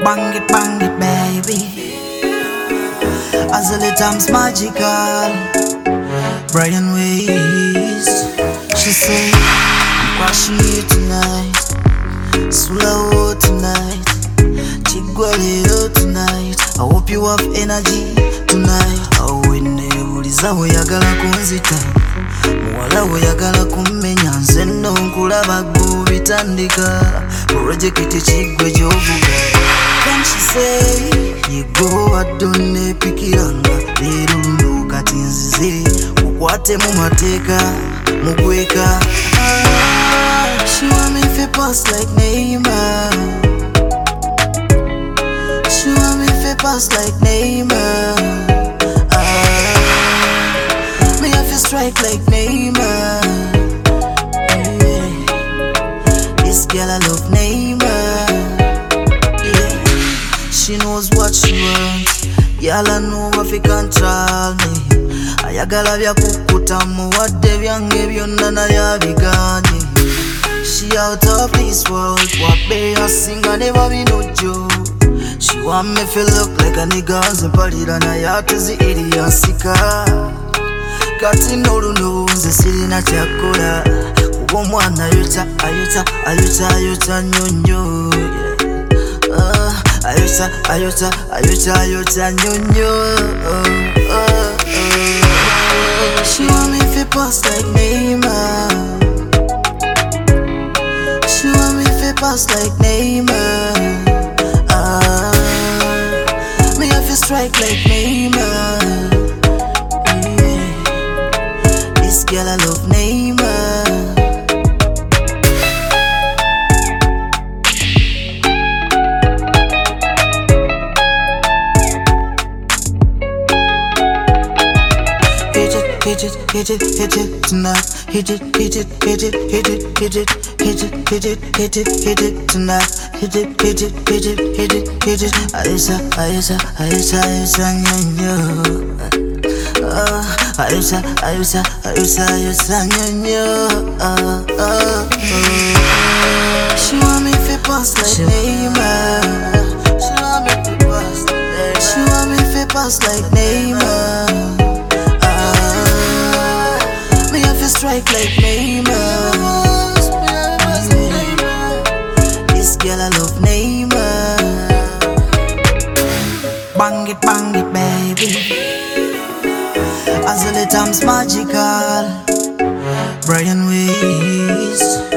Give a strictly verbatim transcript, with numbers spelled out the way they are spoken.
Bang it, bang it, baby. As the time's magical. Brian Ways. She say, I'm crashing you tonight. Sulawo tonight. Chigwalero tonight. I hope you have energy tonight. Awene uliza oyagala kunzita. Muwala oyagala kummenya nze nno nkulaba gwe bitandika. Project chigwe jovuga. Can she say you go adone pikiranga lero luno kati nzize kukwate mu mateka mugweka. Ah, she want me fi pass like Neymar. She want me fi pass like Neymar. Ah, me have to strike like Neymar. Yeah. This girl I love Neymar. She knows what she wants. Y'all know if you control me. Ayagala bya kukuta muwadde byange byonna naye abiganye. She out of this world. Wabbe yasinga ne babinojjo. She want me feel look like a nigga nze mpalira naye ate ziri yansika. Kati n'oluno nze sirina kyakola kuba omwana ayota ayota ayota ayota nnyo nnyo. Ayota, ayota, ayota, ayota, nyonyo. Oh, oh, oh. She want me fi pass like Neymar. She want me fi pass like Neymar. Ah, me have to strike like Neymar. Yeah. This girl I love Neymar. Hit it, hit it, hit it tonight. Hit it, hit it, hit it, hit it, hit it, hit it, hit it, hit it, hit it tonight. Hit it, hit it, hit it, hit it, hit it. Ayesa, ayesa, ayesa, ayesa, nyonyo. Ah, ayesa, ayesa, ayesa, ayesa, nyonyo. Ah, ah, ah. She want me fi pass like Neymar. She want me fi pass like Neymar. She want me fi pass like Neymar. Strike like Neymar. This girl I love Neymar. Bang it, bang it, baby. As the time's magical. Brian Ways.